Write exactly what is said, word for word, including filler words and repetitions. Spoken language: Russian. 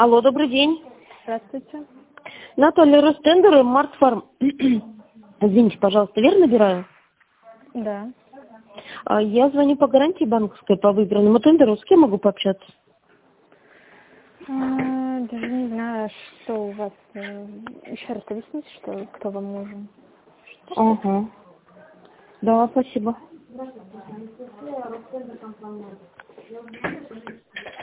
Алло, добрый день. Здравствуйте. Наталья Ростендер, Мартфарм. Извините, пожалуйста, верно набираю? Да. А, Я звоню по гарантии банковской по выбранному тендеру. С кем могу пообщаться? А, даже не знаю, что у вас. э, Еще раз объясните, что кто вам нужен. Ага. Да, спасибо.